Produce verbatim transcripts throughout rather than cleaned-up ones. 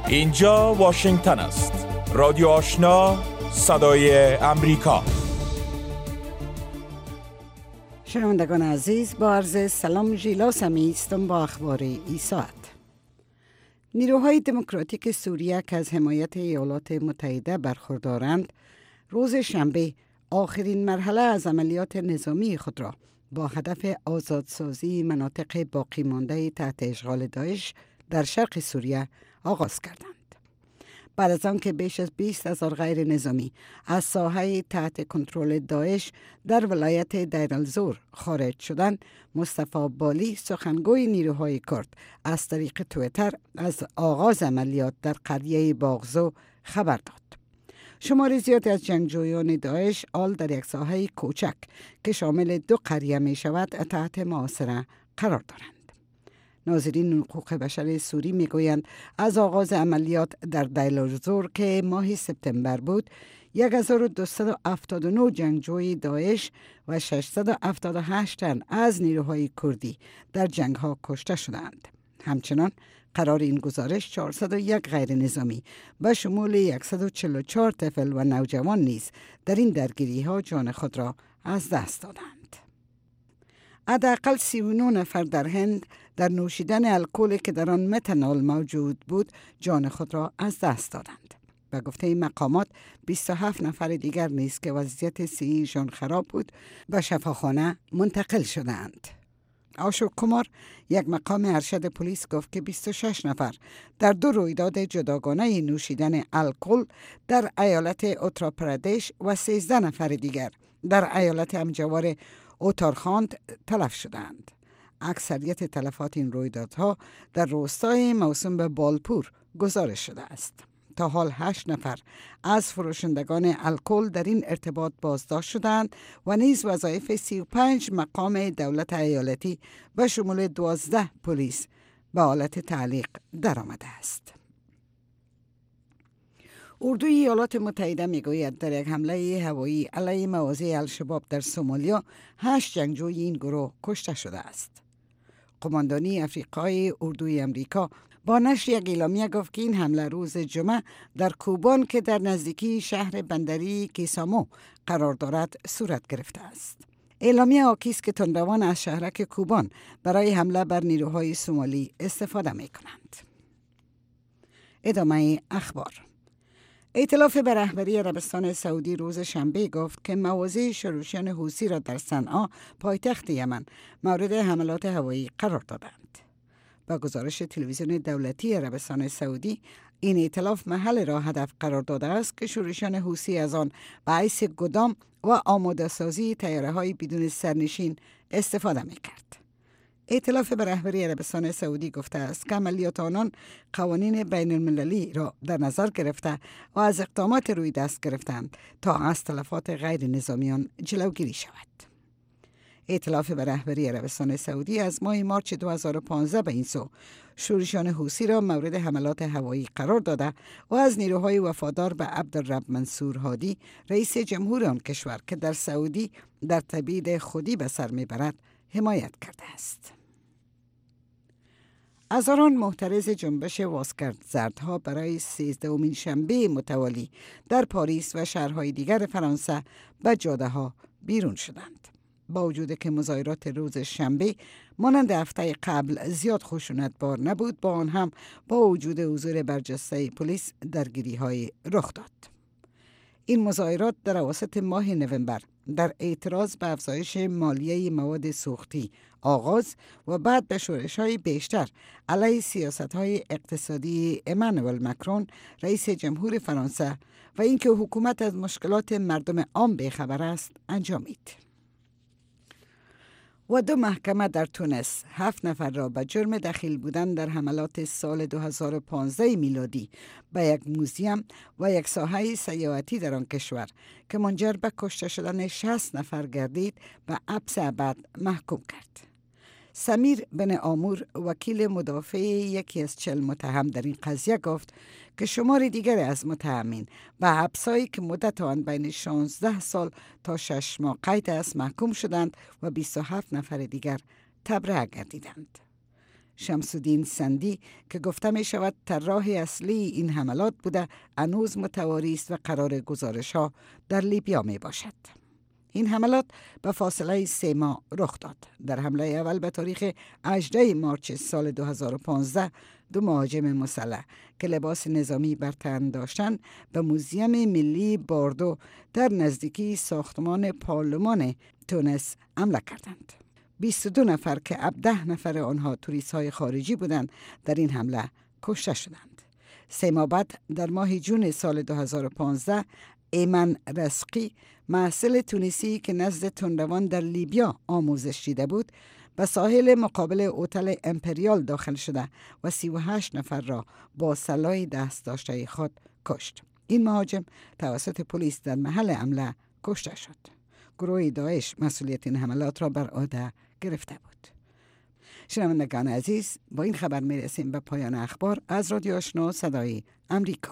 اینجا واشنگتن است. رادیو آشنا، صدای امریکا. شنوندگان عزیز، با عرض سلام ژیلا سمی هستم با اخبار این ساعت. نیروهای دموکراتیک سوریه که از حمایت ایالات متحده برخوردارند، روز شنبه آخرین مرحله از عملیات نظامی خود را با هدف آزادسازی مناطق باقی مانده تحت اشغال داعش در شرق سوریه آغاز کردند. بعد از آنکه بیش از بیست هزار غیر نظامی از ساحه تحت کنترل داعش در ولایت دیر الزور خارج شدند، مصطفی بالی سخنگوی نیروهای کرد از طریق تویتر از آغاز عملیات در قریه باغزو خبر داد. شمار زیادی از جنگجویان داعش آل در یک ساحه کوچک که شامل دو قریه می شود تحت محاصره قرار دارند. ناظرین حقوق بشر سوری می گویند از آغاز عملیات در دیر الزور که ماه سپتامبر بود، هزار و دویست و هفتاد و نه جنگجوی داعش و ششصد و هفتاد و هشت تن از نیروهای کردی در جنگ ها کشته شدند. همچنان قرار این گزارش چهارصد و یک غیر نظامی به شمول صد و چهل و چهار طفل و نوجوان نیز در این درگیری ها جان خود را از دست دادند. حداقل سی و نه نفر در هند در نوشیدن الکلی که در آن متانول موجود بود جان خود را از دست دادند. به گفته مقامات بیست و هفت نفر دیگر نیز که وضعیت صحیحشان خراب بود به شفاخانه منتقل شدند. آشوک کمار، یک مقام ارشد پلیس، گفت که بیست و شش نفر در دو رویداد جداگانه نوشیدن الکل در ایالت اتراپردیش و سیزده نفر دیگر در ایالت همجوار اوتارخاند تلف شدند. اکثریت تلفات این رویدادها در روستای موسوم به بالپور گزارش شده است. تا حال هشت نفر از فروشندگان الکل در این ارتباط بازداشت شدند و نیز وظایف سی و پنج مقام دولت ایالتی و شمول دوازده پلیس به حالت تعلیق درآمده است. اردوی ایالات متحده میگوید در یک حمله هوایی علیه مواضع الشباب در سومالیا هشت جنگجوی این گروه کشته شده است. قماندانی افریقای اردوی امریکا با نشر یک اعلامیه گفت که این حمله روز جمعه در کوبان که در نزدیکی شهر بندری کیسامو قرار دارد صورت گرفته است. اعلامیه حاکی است که تندروان از شهرک کوبان برای حمله بر نیروهای سومالی استفاده می کنند. ادامه اخبار. ائتلاف به رهبری عربستان سعودی روز شنبه گفت که مواضع شورشیان حوثی را در صنعا پایتخت یمن مورد حملات هوایی قرار دادند. با گزارش تلویزیون دولتی عربستان سعودی، این ائتلاف محل را هدف قرار داده است که شورشیان حوثی از آن به حیث گدام و آماده سازی طیاره‌های بدون سرنشین استفاده می‌کرد. ائتلاف به رهبری عربستان سعودی گفته است که عملیات آنان قوانین بین المللی را در نظر گرفته و از اقدامات روی دست گرفتند تا از تلفات غیر نظامیان جلوگیری شود. ائتلاف به رهبری عربستان سعودی از ماه مارچ دو هزار و پانزده به این سو شورشیان حوثی را مورد حملات هوایی قرار داده و از نیروهای وفادار به عبدالرب منصور هادی، رئیس جمهور آن کشور که در سعودی در تبعید خودی به سر میبرد، حمایت کرده است. هزاران معترض جنبش واسکرد زردها برای سیزدهمین شنبه متوالی در پاریس و شهرهای دیگر فرانسه به جاده ها بیرون شدند. با وجود که مظاهرات روز شنبه مانند هفته قبل زیاد خشونتبار نبود، با آن هم با وجود حضور برجسته پلیس درگیری های رخ داد. این مظاهرات در اواسط ماه نوامبر در اعتراض به افزایش مالیه مواد سوختی آغاز و بعد به شورش‌های بیشتر علیه سیاست‌های اقتصادی امانوئل مکرون رئیس جمهور فرانسه و اینکه حکومت از مشکلات مردم عام بی‌خبر است انجامید. و دو محکمه در تونس هفت نفر را به جرم دخیل بودن در حملات سال دو هزار و پانزده میلادی به یک موزیم و یک ساحه سیاحتی در آن کشور که منجر به کشته شدن شصت نفر گردید به حبس ابد محکوم کرد. سمیر بن آمور، وکیل مدافع یکی از چهل متهم در این قضیه، گفت که شمار دیگر از متهمین به حبسایی که مدت آن بین شانزده سال تا شش ماه قید است محکوم شدند و بیست و هفت نفر دیگر تبرئه گردیدند. شمس الدین سندی که گفته می شود طراح اصلی این حملات بوده هنوز متواری است و قرار گزارش ها در لیبیا می باشد. این حملات به فاصله سه ماه رخ داد. در حمله اول به تاریخ هجدهم مارس سال دو هزار و پانزده دو مهاجم مسلح که لباس نظامی بر تن داشتند به موزیم ملی باردو در نزدیکی ساختمان پارلمان تونس حمله کردند. بیست و دو نفر که هفده نفر آنها توریست های خارجی بودند در این حمله کشته شدند. سه ماه بعد در ماه جون سال دو هزار و پانزده ایمن رزقی محصل تونسی که نزد تندروان در لیبیا آموزش دیده بود به ساحل مقابل هتل امپریال داخل شده و سی و هشت نفر را با سلاح دست داشته خود کشت. این مهاجم توسط پلیس در محل حمله کشته شد. گروه داعش مسئولیت این حملات را بر عهده گرفته بود. شنوندگان عزیز، با این خبر می رسیم به پایان اخبار از رادیو آشنا صدای امریکا.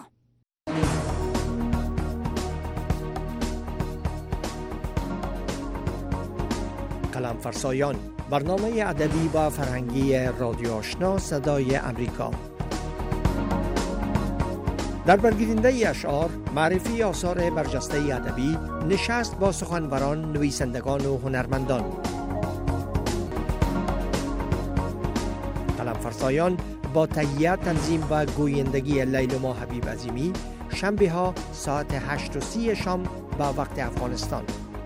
قلم فرسایان، برنامه ادبی و فرهنگی رادیو آشنا صدای امریکا. در برگزیدنده اشعار، معرفی آثار برجسته ادبی، نشست با سخنوران، نویسندگان و هنرمندان. قلم فرسایان با تهیه، تنظیم و گویندگی لیلما حبیب عظیمی، شنبه ها ساعت هشت و سی شام به وقت افغانستان.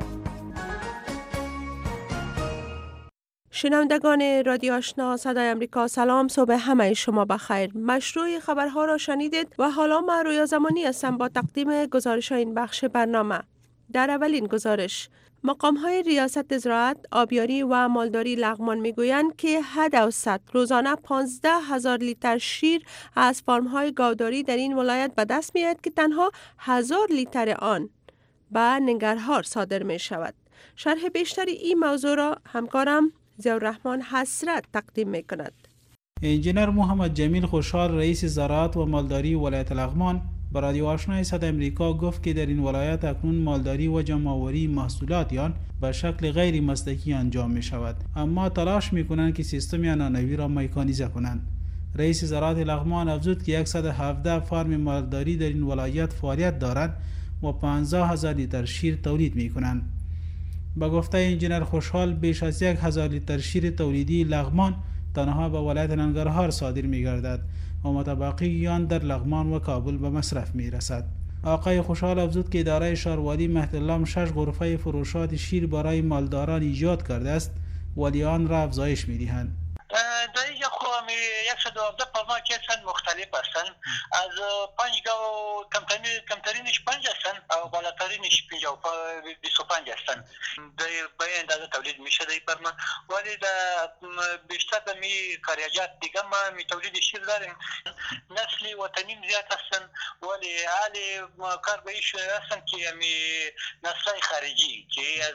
شنوندگان رادیو آشنا صدای امریکا، سلام، صبح همه شما بخیر. مشروع خبرها را شنیدید و حالا من رویا زمانی هستم با تقدیم گزارش این بخش برنامه. در اولین گزارش، مقام های ریاست زراعت، آبیاری و مالداری لغمان میگویند که حد اوسط روزانه پانزده هزار لیتر شیر از فارم های گاوداری در این ولایت به دست میآید که تنها هزار لیتر آن به ننگرهار صادر می شود. شرح بیشتری این موضوع را همکارم ضیاءالرحمن حسرت تقدیم می کند. انجینر محمد جمیل خوشحال، رئیس زراعت و مالداری ولایت لغمان، به رادیو آشنای صدای امریکا گفت که در این ولایت اکنون مالداری و جمع‌آوری محصولات آن به شکل غیر مسلکی انجام می شود، اما تلاش می کنند که سیستم عنعنوی را مکانیزه کنند. رئیس زراعت لغمان افزود که صد و هفده فارم مالداری در این ولایت فعالیت دارند و پانزده هزار لیتر شیر تولید می کنند. با گفته انجینر خوشحال، بیش از یک هزار لیتر شیر تولیدی لغمان تنها به ولایت ننگرهار صادر می گردد و متبقی آن در لغمان و کابل به مصرف می رسد. آقای خوشحال افزود که اداره شهرواری مهدالله شش غرفه فروشات شیر برای مالداران ایجاد کرده است ولی آن را افزایش می دهند. در اینجا خواهم صد و هفده پرماک هستند، مختلف هستند. از پنج گاو کمترینش پنج هستند و بالاترینش بیست و پنج هستند. به این اندازه تولید میشه در پرما، ولی بیشتر در می کاریجات دیگه ما می تولید شیر داریم. نسل وطنیم زیاد هستند ولی حال کار به ایش هستند که می نسل خارجی که از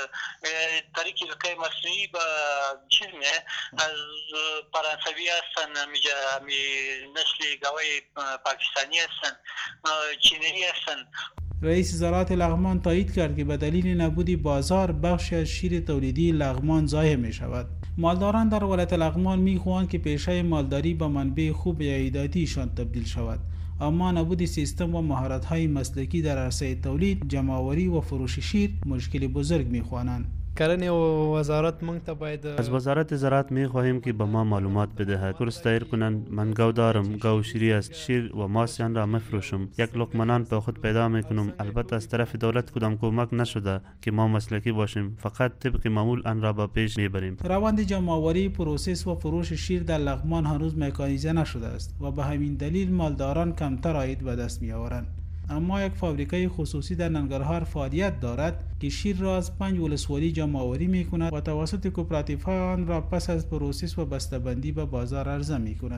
طریق رقای مصنوعی به چیز می از فرانسوی هستن، می نسل گاوی پاکستانی هستن، چینی هستن. رئیس زراعت لغمان تایید کرد که به دلیل نبود بازار بخشی از شیر تولیدی لغمان ضایع می شود. مالداران در ولایت لغمان می خواهند که پیشه مالداری به منبع خوب عایداتیشان تبدیل شود، اما نبود سیستم و مهارت‌های مسلکی در عرصه تولید، جمع‌آوری و فروش شیر مشکل بزرگ می خوانند. کرنه و وزارت منگ تا باید از وزارت زراعت می خواهیم که به ما معلومات بدهد، کورس دایر کنند. من گاو دارم، گاو شیری است، شیر و ماسیان را مفروشم، یک لقمه نان به خود پیدا میکنم. البته از طرف دولت کدام کمک نشده که ما مسلکی باشیم، فقط طبق معمول آن را به پیش میبریم. روند جمع‌آوری، پروسس و فروش شیر در لغمان هنوز مکانیزه نشده است و به همین دلیل مالداران کمتر عاید به دست میآورند. اما یک فابریکه خصوصی در ننگرهار فعالیت دارد که شیر را از پنج ولسوالی جمع‌آوری می کند و توسط کوپراتیف ها آن را پس از پروسس و بسته‌بندی به بازار عرضه می کند.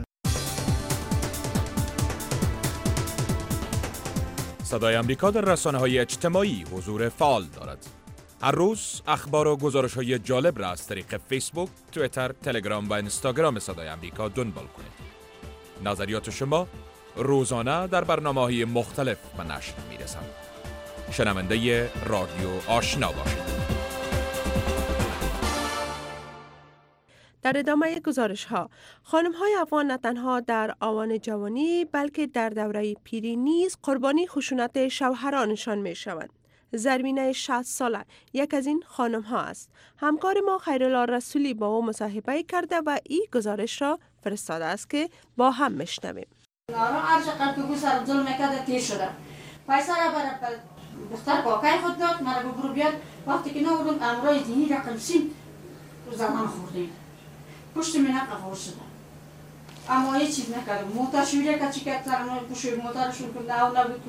صدای امریکا در رسانه‌های اجتماعی حضور فعال دارد. هر روز اخبار و گزارش‌های جالب را از طریق فیسبوک، توییتر، تلگرام و اینستاگرام صدای امریکا دنبال کنید. نظریات شما روزانه در برنامه‌های مختلف به نشر می‌رسند. شنونده رادیو آشنا باشید. در ادامه گزارش ها، خانم های افغان نه تنها در آوان جوانی بلکه در دوره پیری نیز قربانی خشونت شوهرانشان می شوند. زرمینه شصت ساله یک از این خانم ها است. همکار ما خیرالله رسولی با او مصاحبه کرده و این گزارش را فرستاده است که با هم میشنویم. آرام هر چقدر که گو سر ظلم کرده تیر شده. پیسه را برای بختر کاکای خود داد، مرا ببرو بیاد. وقتی که نبودم امرای دینی را قلسیم زمان خوردیم. پشت من قفار شده. اما یه چیز نکردم. موتر شویده که چی کرد سرم پوشوی موترشون که نه و نبود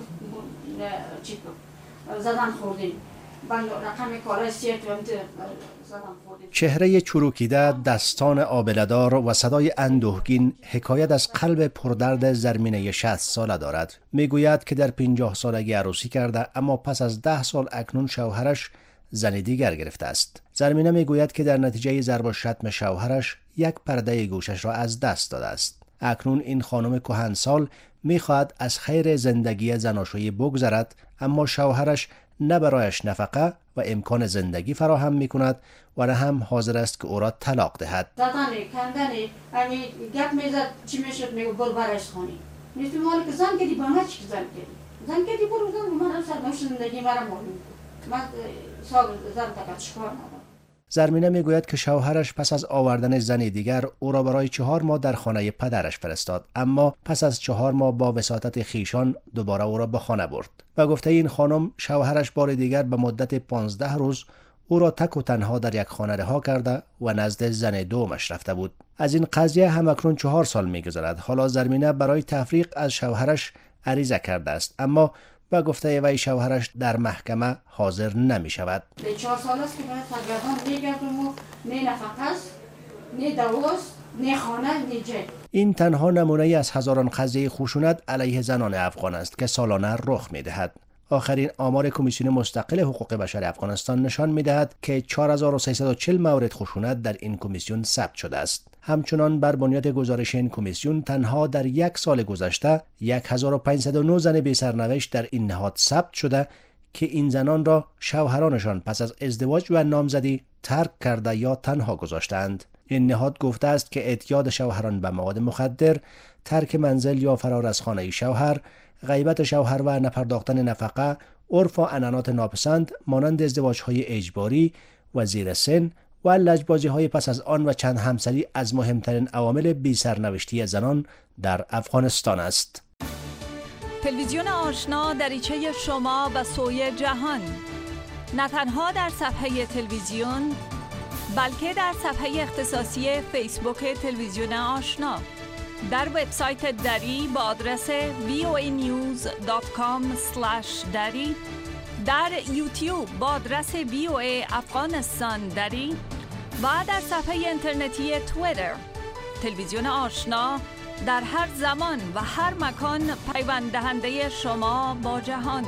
چی کرد. زدن خوردیم. بند رقم کالای سیت و امت زدن خوردیم. چهره چروکیده، دستان آبله‌دار و صدای اندوهگین حکایت از قلب پردرد زرمینه شصت ساله دارد. میگوید که در پنجاه سالگی عروسی کرده اما پس از ده سال اکنون شوهرش زن دیگر گرفته است. زرمینه میگوید که در نتیجه ضرب و شتم شوهرش یک پرده گوشش را از دست داده است. اکنون این خانم کهنسال میخواهد از خیر زندگی زناشویی بگذرد، اما شوهرش نه برایش نفقه و امکان زندگی فراهم میکند و نه هم حاضر است که او را طلاق دهد. زدنی، کندنی، امی گپ میزد چی میشد میگو برو برش خونی. نیستی مالی که زن کردی با ما چی که زن کردی؟ زن کردی برو زن مرا سرنوشت زندگی مرا معلوم کن. من سال زن تکت شکار ندارم. زرمینه میگوید که شوهرش پس از آوردن زن دیگر او را برای چهار ماه در خانه پدرش فرستاد، اما پس از چهار ماه با وساطت خیشان دوباره او را به خانه برد و گفته این خانم شوهرش بار دیگر به مدت پانزده روز او را تک و تنها در یک خانه رها کرده و نزد زن دومش رفته بود. از این قضیه هم اکنون چهار سال میگذرد. حالا زرمینه برای تفریق از شوهرش عریضه کرده است، اما و گفته وی شوهرش در محکمه حاضر نمی شود. چهار سال است که باید سرگردان میگردم و نه نفقه است، نه دواست، نه خانه، نه جای. این تنها نمونه از هزاران قضیه خشونت علیه زنان افغان است که سالانه رخ می دهد. آخرین آمار کمیسیون مستقل حقوق بشر افغانستان نشان می دهد که چهار هزار و سیصد و چهل مورد خشونت در این کمیسیون ثبت شده است. همچنان بر بنیاد گزارش این کمیسیون تنها در یک سال گذشته هزار و پانصد و نه زن بی سرنوشت در این نهاد ثبت شده که این زنان را شوهرانشان پس از ازدواج و نامزدی ترک کرده یا تنها گذاشتند. این نهاد گفته است که اعتیاد شوهران به مواد مخدر، ترک منزل یا فرار از خانه شوهر، غیبت شوهر و نپرداختن نفقه، عرف و عنعنات ناپسند مانند ازدواج‌های اجباری و زیر سن و لجبازی‌های پس از آن و چند همسری از مهمترین عوامل بی‌سرنوشتی زنان در افغانستان است. تلویزیون آشنا دریچه شما به سوی جهان، نه تنها در صفحه تلویزیون بلکه در صفحه اختصاصی فیسبوک تلویزیون آشنا، در وبسایت دری با آدرس وی او ای نیوز دات کام اسلش دری، در یوتیوب با آدرس وی او ای افغانستان دری و در صفحه اینترنتی توییتر. تلویزیون آشنا در هر زمان و هر مکان پیوند دهنده شما با جهان.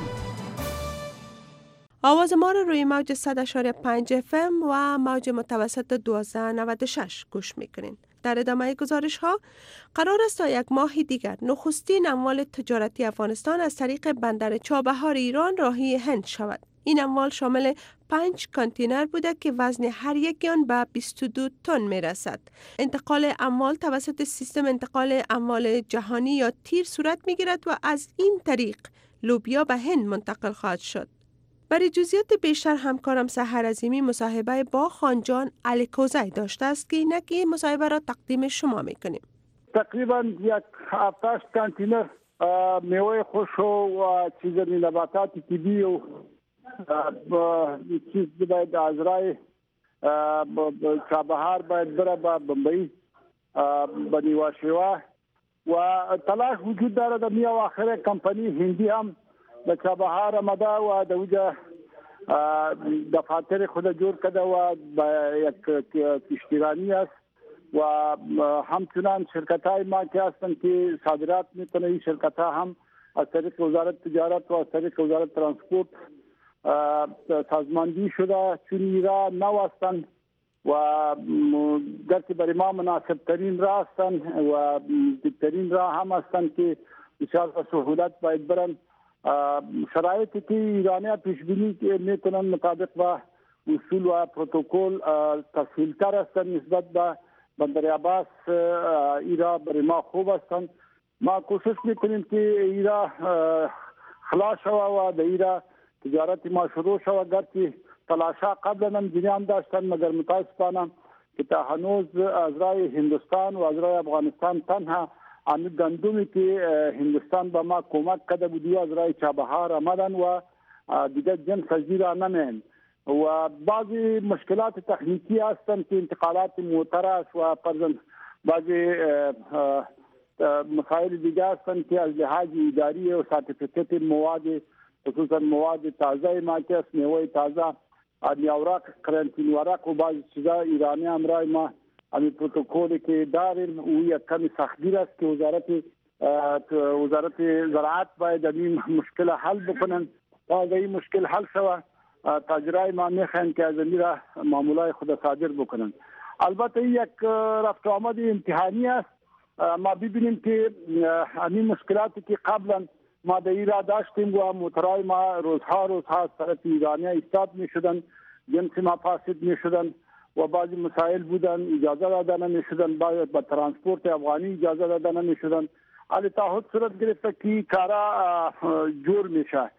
آواز ما رو روی موج صد و پنج اف ام و موج متوسط دوازده نود و شش گوش میکنین. در ادامه گزارش ها قرار است تا یک ماه دیگر نخستین اموال تجارتی افغانستان از طریق بندر چابهار ایران راهی هند شود. این اموال شامل پنج کانتینر بوده که وزن هر یک آن به بیست و دو تن می رسد. انتقال اموال توسط سیستم انتقال اموال جهانی یا تیر صورت می گیرد و از این طریق لوبیا به هند منتقل خواهد شد. برای جزئیات بیشتر همکارم سحر عظیمی مصاحبه با خانجان علیکوزی داشته است که اینک مصاحبه را تقدیم شما میکنیم. تقریبا یک هفتاد کانتینر میوه خوش و چیز نباتات طبیعی و چیز باید از رای چابهار باید بره با بمبئی با نیواشیوا و تلاش وجود داره در میان آخر کمپانی هندی هم در چابهار آمده و در اوجا دفاتر خود جور کرده و یک کشتیرانی است و همچنان شرکت های ما که هستن که صادرات میکنه. این شرکت ها هم از طریق وزارت تجارت و از طریق وزارت ترانسپورت سازماندهی شده، چون ایرا نو هستن و گرچه برای ما مناسب ترین راه هستن و بهترین راه هم هستن که بسیار با سهولت باید برن. شرایطی که ایرانی پیش بینی میکنن مطابق با اصول و پروتکل تسهیل‌تر هستن نسبت به بندر عباس ایرا برای ما خوب هستند. ما کوشش میکنیم که ایرا خلاص شود و در ایرا تجارت ما شروع شود. گرچه تلاشا قبلا هم جریان داشتن مگر متاسفانه که تا هنوز از رای هندوستان و از رای افغانستان تنها آن گندمی که هندوستان به ما کمک کرده بودی از رای چابهار آمدن و دیگر جنس از ایرا نمین و بعضی مشکلات تکنیکی هستند که انتقالات موتر است و پرزن بعضی مسائل دیگر هستند که از لحاظ اداری و سرتیفیکت مواد خصوصا مواد تازه ما که است میوه تازه نیاوراق کرنتین ورق و بعضی چیزا ایرانی امرای ما امی پروتکولی که داریم او یک کمی سختگیر است که وزارت وزارت زراعت باید این مشکل حل بکنن تا این مشکل حل شود تاجرای ما میخواین که از امیر معاملای خود صادر بکنن. البته یک رفت و آمد امتحانی است. ما ببینیم که همین مشکلاتی که قبلا ما در ایران داشتیم و موترای ما روزها روزها از طرف ایرانی ایستاد میشدن، جنس ما فاسد میشدن و بعضی مسائل بودن اجازه داده نمیشدن، باید با ترانسپورت افغانی اجازه داده نمیشدن. حالی تا صورت گرفته که کارا جور میشه.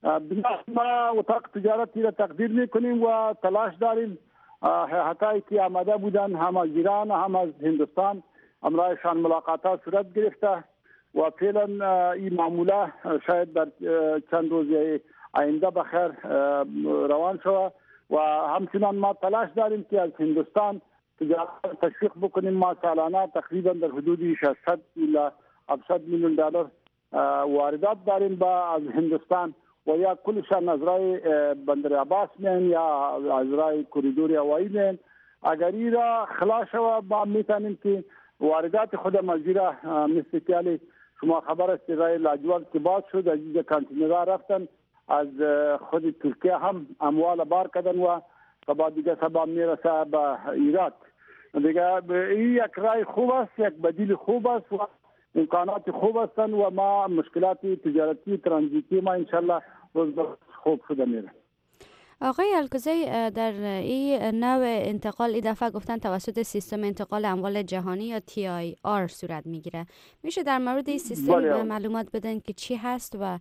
ما اتاق تجارتی را تقدیر میکنیم و تلاش داریم. حتی که آمده بودن هم از ایران هم از هندوستان امرایشان ملاقاتات صورت گرفته و فعلا این معامله شاید در چند روز آینده بخیر روان شود و همچنان ما تلاش داریم که از هندوستان تجارت تشویق بکنیم. ما سالانه تقریبا در حدود ششصد الی هفتصد میلیون دلار واردات داریم با از هندوستان و یا کلشان از رای بندر عباس میان یا از رای کوریدور هوایی میان. اگر این را خلاص شود ما میتونیم که واردات خود مزیرا مثل که شما خبر است رای لاجورد که باز شد از اینجا کانتینرها رفتن از خود ترکیه هم اموال بار کردن و بعد دیگه سبب میرسه به عراق. دیگه این یک رای خوب است، یک بدیل خوب است و امکانات خوب هستند و ما مشکلات تجارتی ترانزیتی ما انشالله روز به خوب شده میره. آقای الکوزی در این نوع انتقال این دفعه گفتن توسط سیستم انتقال اموال جهانی یا تی آی آر صورت میگیره. میشه در مورد این سیستم بله. معلومات بدن که چی هست و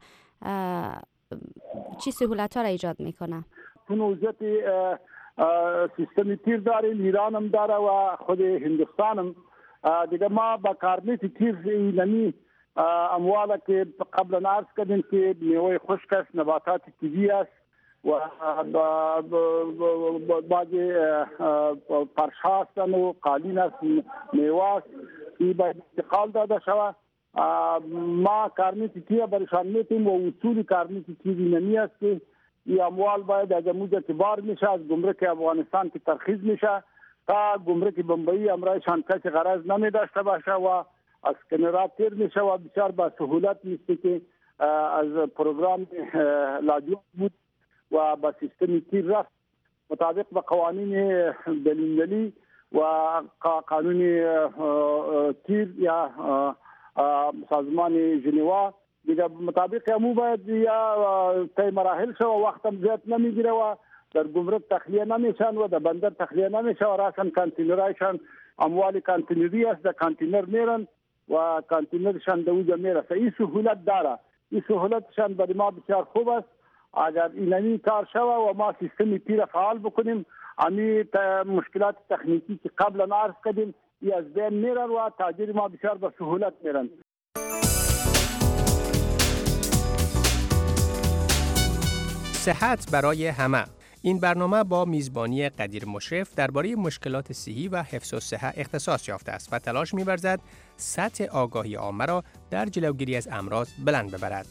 چی سهولت ها را ایجاد میکنه؟ تنوزیت سیستم تیر داریم، ایران هم داره و خود هندوستان هم دیگه. ما با کارنیت تیر نمی اموالا که قبلا عرض کردیم که میوه خشک است، نباتات طبیعی است و بعضی فرش هستن و قالین است، میوه است که باید انتقال داده شود. ما کارنیت تیر برشان میتیم و اصول کارنیت تیر نمی است که این اموال باید از موجه کبار میشه از گمرک افغانستان که ترخیص میشه تا گمرک بمبئی امرایشان کسی غرض نمی داشته باشه و از کنارات تیر میشه و بسیار با سهولت میسته که از پروگرام لاجورد بود و با سیستم تیر رفت مطابق با قوانین بین‌المللی و قانون تیر یا سازمان ژنوا دیگه مطابق همو باید یا طی مراحل شو و وقت هم زیاد نمیگیره و در گمرک تخلیه نمیشن و در بندر تخلیه نمیشه و راسن کانتینرایشان اموال کانتینری است در کانتینر میرن و کانتینرشان در اوجا میرسه. این سهولت داره، این سهولتشان برای ما بسیار خوب است. اگر اینمی کار شوه و ما سیستمی تیر فعال بکنیم امی مشکلات تکنیکی که قبلا عرض کردیم ای از بین میرن و تاجر ما بسیار با سهولت میرن. صحت برای همه. این برنامه با میزبانی قدیر مشرف درباره مشکلات صحی و حفظ الصحه اختصاص یافته است و تلاش می‌ورزد سطح آگاهی عامه را در جلوگیری از امراض بلند ببرد.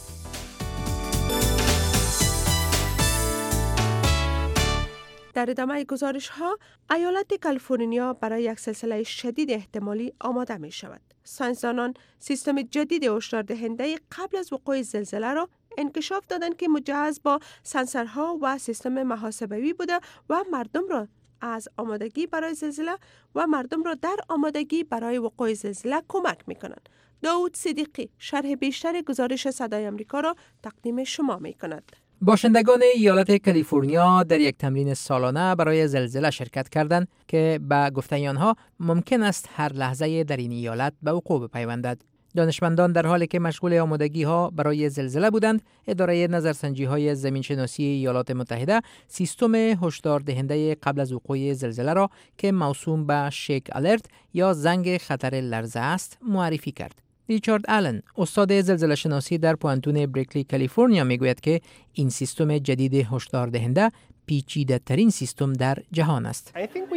در ادامه گزارش ها، ایالت کالیفرنیا برای یک سلسله شدید احتمالی آماده می شود. ساینسدانان سیستم جدید هشدار دهنده قبل از وقوع زلزله را انکشاف دادند که مجهز با سنسورها و سیستم محاسبه‌ای بوده و مردم را از آمادگی برای زلزله و مردم را در آمادگی برای وقوع زلزله کمک می کنند. داود صدیقی شرح بیشتر گزارش صدای آمریکا را تقدیم شما می کند. باشندگان ایالت کالیفرنیا در یک تمرین سالانه برای زلزله شرکت کردند که به گفته آنها ممکن است هر لحظه در این ایالت به وقوع بپیوندد. دانشمندان در حالی که مشغول آمادگی ها برای زلزله بودند، اداره نظرسنجی های زمینشناسی ایالات متحده سیستم هشدار دهنده قبل از وقوع زلزله را که موسوم به شیک الرت یا زنگ خطر لرزه است معرفی کرد. ریچارد آلن، استاد زلزله شناسی در پوانتون بریکلی کالیفرنیا میگوید که این سیستم جدید هشدار دهنده پیچیده ترین سیستم در جهان است.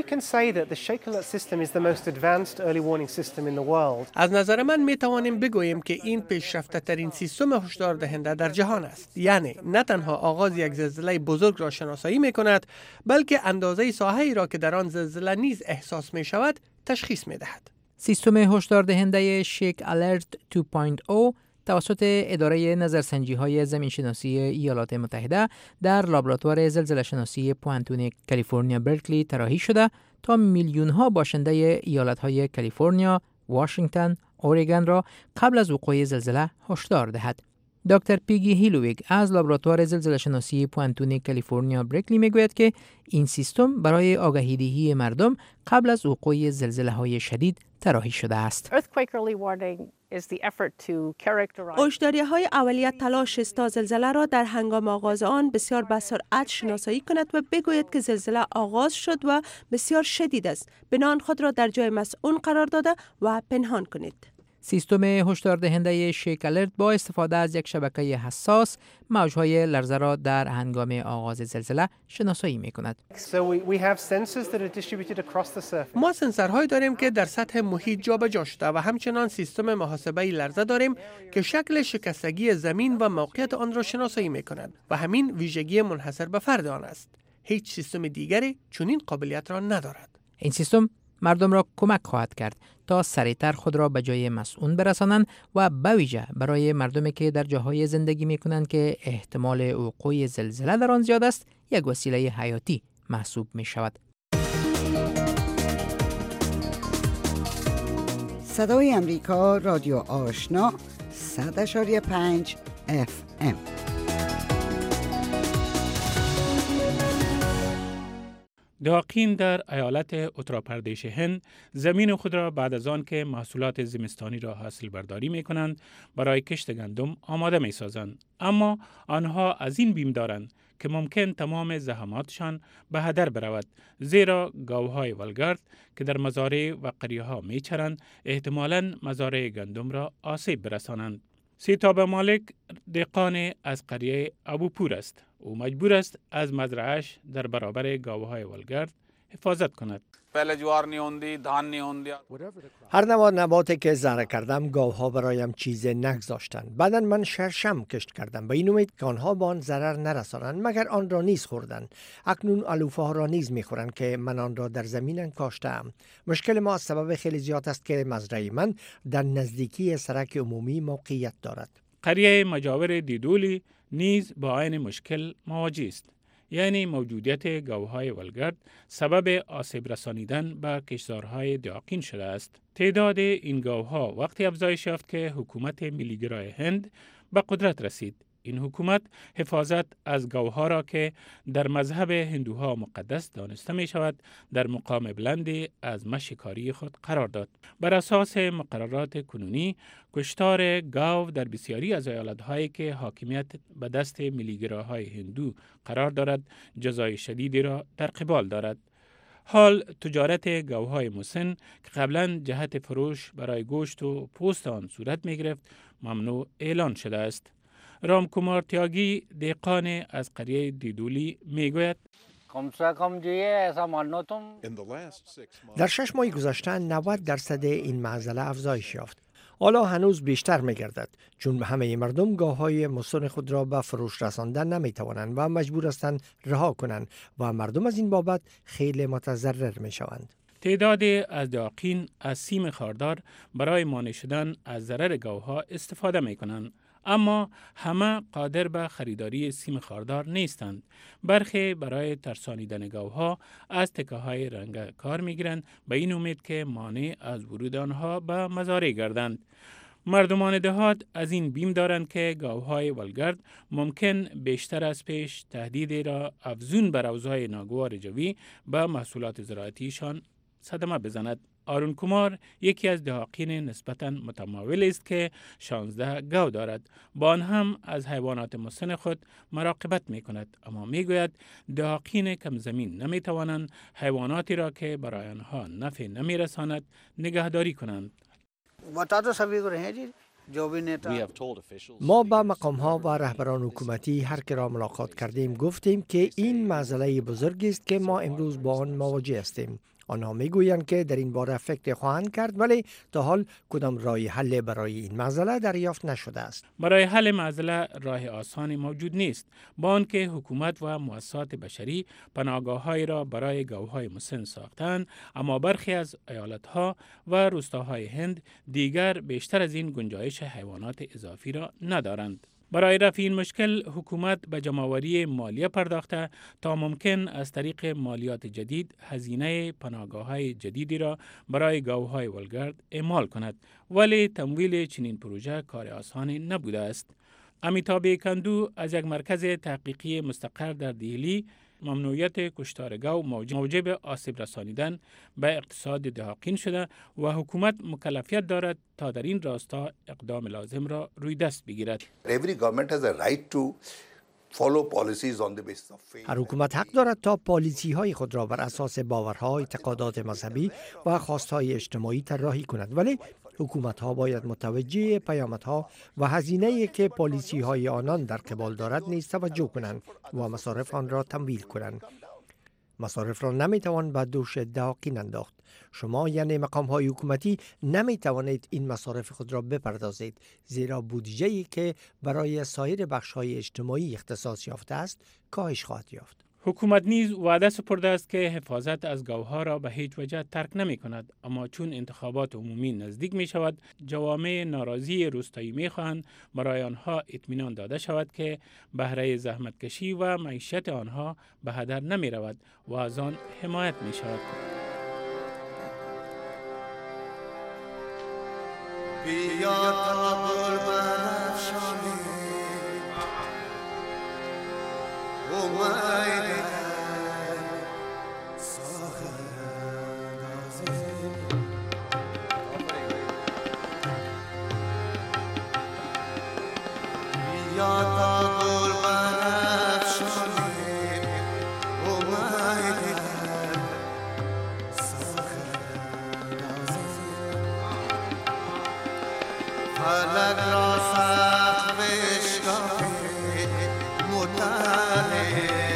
از نظر من می توانیم بگوییم که این پیشرفته ترین سیستم هشدار دهنده در جهان است. یعنی نه تنها آغاز یک زلزله بزرگ را شناسایی می کند، بلکه اندازه ساحه‌ای را که در آن زلزله نیز احساس می شود تشخیص می دهد. سیستم هشدار دهنده شیک الرت دو نقطه صفر توسط اداره نظرسنجی های زمینشناسی ایالات متحده در لابراتوار زلزله شناسی پوانتون کالیفرنیا برکلی طراحی شده تا میلیون ها باشنده ایالت های کالیفرنیا، واشنگتن، اورگان را قبل از وقوع زلزله هشدار دهد. دکتر پیگی هیلویگ از لابراتوار زلزله شناسی پوانتون کالیفرنیا برکلی میگوید که این سیستم برای آگاهی دهی مردم قبل از وقوع زلزله های شدید طراحی شده است. هشداری های اولیه تلاش است تا زلزله را در هنگام آغاز آن بسیار به سرعت شناسایی کند و بگوید که زلزله آغاز شد و بسیار شدید است. بنابراین خود را در جای مسئول قرار داده و پنهان کنید. سیستم هشدار دهنده شیک الرت با استفاده از یک شبکه حساس موجهای لرزه را در هنگام آغاز زلزله شناسایی می کند. ما سنسورهایی داریم که در سطح محیط جابجا شده و همچنان سیستم محاسبه لرزه داریم که شکل شکستگی زمین و موقعیت آن را شناسایی می کند و همین ویژگی منحصر به فرد آن است. هیچ سیستم دیگری چنین قابلیت را ندارد. این سیستم مردم را کمک خواهد کرد تا سریعتر خود را به جای مسئول برسانند و به ویژه برای مردمی که در جاهای زندگی می کنند که احتمال وقوع زلزله در آن زیاد است، یک وسیله حیاتی محسوب می شود. صدای امریکا، رادیو آشنا، صد و پنج اف ام. داقین در ایالت اتراپردیش هند زمین خود را بعد از آن که محصولات زمستانی را حاصل برداری می کنند برای کشت گندم آماده می سازند. اما آنها از این بیم دارند که ممکن تمام زحماتشان به هدر برود، زیرا گاوهای ولگرد که در مزارع و قریه ها می چرند احتمالاً مزارع گندم را آسیب برسانند. سیتاب مالک دهقان از قریه ابوپور است. او مجبور است از مزرعه‌اش در برابر گاوهای ولگرد حفاظت کند. هر نوع نباتی که زرع کردم گاوها برایم چیز نگذاشتند. بعدا من شرشم کشت کردم به این امید که آنها به آن ضرر نرسانند، مگر آن را نیز خوردند. اکنون علوفه ها را نیز میخورند که من آن را در زمین کاشتم. مشکل ما از سبب خیلی زیاد است که مزرعه من در نزدیکی سرک عمومی موقعیت دارد. قریه مجاور دیدولی نیز با این مشکل مواجه است. یعنی موجودیت گاوهای ولگرد سبب آسیب رسانیدن به کشتزارهای داقین شده است. تعداد این گاوها وقتی افزایش یافت که حکومت ملیگرای هند به قدرت رسید. این حکومت حفاظت از گاوها را که در مذهب هندوها مقدس دانسته می شود در مقام بلندی از مشکاری خود قرار داد. بر اساس مقررات کنونی کشتار گاو در بسیاری از ایالت‌هایی که حاکمیت به دست ملیگراهای هندو قرار دارد جزای شدیدی را در قبال دارد. حال تجارت گاوهای مسن که قبلا جهت فروش برای گوشت و پوست آن صورت می گرفت ممنوع اعلان شده است. رام کومار تیاگی دهقان از قریه دیدولی میگوید در شش ماه گذشته نود درصد این معضله افزایش یافت. حالا هنوز بیشتر می‌گردد چون همه مردم گاوهای مسن خود را به فروش رساندن نمی‌توانند و مجبور هستند رها کنند و مردم از این بابت خیلی متضرر می‌شوند. تعداد از داقین از سیم خاردار برای مانع شدن از ضرر گاوها استفاده می‌کنند. اما همه قادر به خریداری سیم خاردار نیستند. برخی برای ترسانیدن گاوها از تکه های رنگ کار می گیرند به این امید که مانع از ورود آنها به مزارع گردند. مردمان دهات از این بیم دارند که گاوهای ولگرد ممکن بیشتر از پیش تهدیدی را افزون بر اوضاع ناگوار جوی به محصولات زراعتیشان صدمه بزند. آرون کمار یکی از دهاقین نسبتاً متماول است که شانزده گاو دارد. با آن هم از حیوانات مسن خود مراقبت می کند، اما می گوید دهاقین کم زمین نمی توانند حیواناتی را که برای آنها نفع نمی رساند نگهداری کنند. ما با مقام ها و رهبران حکومتی هر که را ملاقات کردیم گفتیم که این مسئله بزرگی است که ما امروز با آن مواجه هستیم. آنها میگویند که در این باره فکر خواهند کرد، ولی تا حال کدام راه حل برای این مسئله دریافت نشده است. برای حل مسئله راه آسانی موجود نیست، با آنکه حکومت و مؤسسات بشری پناهگاه‌هایی را برای گاوهای مسن ساختند، اما برخی از ایالت‌ها و روستاهای هند دیگر بیشتر از این گنجایش حیوانات اضافی را ندارند. برای رفع این مشکل حکومت به جمع‌آوری مالیه پرداخته تا ممکن از طریق مالیات جدید هزینه پناهگاه‌های جدیدی را برای گاوهای ولگرد اعمال کند، ولی تمویل چنین پروژه کار آسانی نبوده است. امیتاب کندو از یک مرکز تحقیقی مستقر در دهلی ممنوعیت کشتار گاو موجب آسیب رسانیدن به اقتصاد دهاقین شده و حکومت مکلفیت دارد تا در این راستا اقدام لازم را روی دست بگیرد. هر حکومت حق دارد تا پالیسی های خود را بر اساس باورها، اعتقادات مذهبی و خواستهای اجتماعی طراحی کند، ولی حکومت ها باید متوجه پیامدها و هزینه‌ای که پالیسی های آنان در قبال دارد نیز توجه کنند و مصارف آن را تمویل کنند. مصارف را نمیتوان به دوش دهاقین انداخت. شما یعنی مقام های حکومتی نمی توانید این مصارف خود را بپردازید، زیرا بودجه‌ای که برای سایر بخش های اجتماعی اختصاص یافته است کاهش خواهد یافت. حکومت نیز وعده سپرده است که حفاظت از گاوها را به هیچ وجه ترک نمی کند، اما چون انتخابات عمومی نزدیک می شود، جوامع ناراضی روستایی می خواهند برای آنها اطمینان داده شود که بهره زحمتکشی و معیشت آنها به هدر نمی رود و از آن حمایت می شود. بیا تا گل برافشانی امید بیا تا گل برافشانی امید فلک را سخت بشکافی مطلع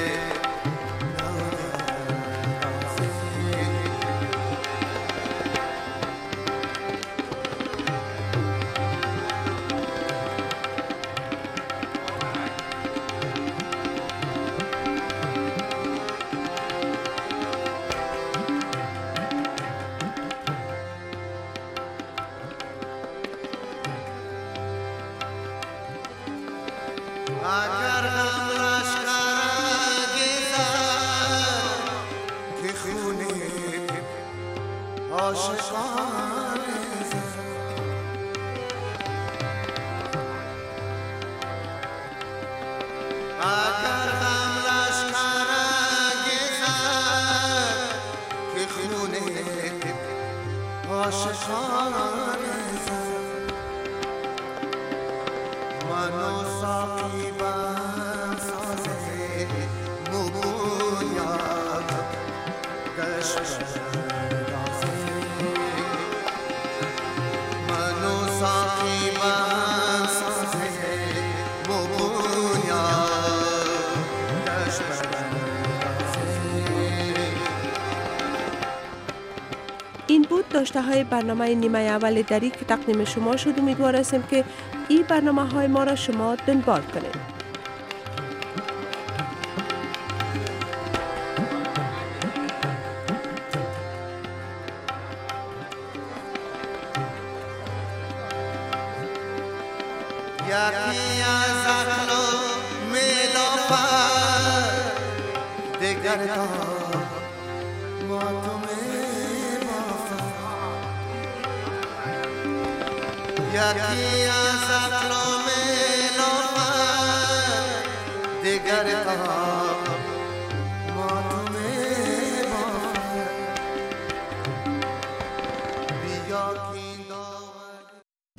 این بود داشته های برنامه نیمه اول دری که تقدیم شما شد. امیدوار هستیم که این برنامه های ما را شما دنبال کنید. یکی از اخلا میلافر دگر تا ما تو میبافر یکی از اقلام نامه دیگر تا